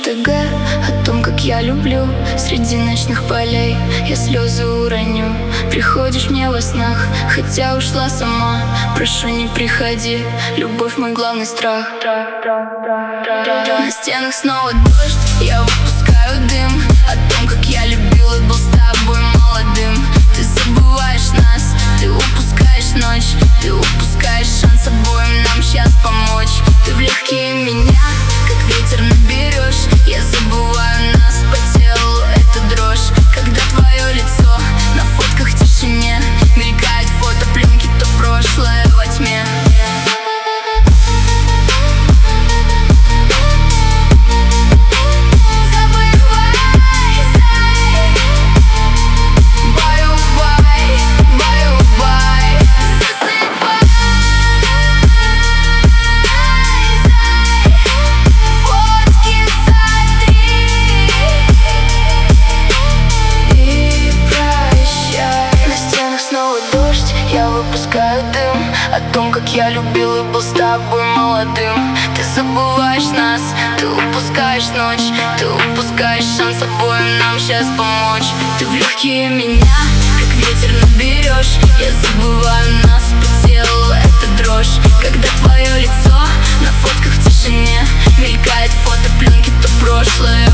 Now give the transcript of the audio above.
ТГ о том, как я люблю. Среди ночных полей я слезы уроню. Приходишь мне во снах, хотя ушла сама. Прошу, не приходи, любовь мой главный страх. На стенах снова дождь, я выпускаю дым. О том, как я любил и был с тобой молодым. Ты забываешь нас, ты упускаешь ночь. Ты упускаешь шанс обоим нам сейчас помочь. Ты в легкие меня, как ветер наберешь. Я забываю нас, по телу эта дрожь. Когда твое лицо на фотках в тишине мелькает фотопленки, то прошлое во тьме. Я выпускаю дым о том, как я любил и был с тобой молодым. Ты забываешь нас, ты упускаешь ночь. Ты упускаешь шанс обоим нам сейчас помочь. Ты в легкие меня, как ветер наберешь. Я забываю нас, по телу эта дрожь. Когда твое лицо на фотках в тишине мелькает фотопленки, то прошлое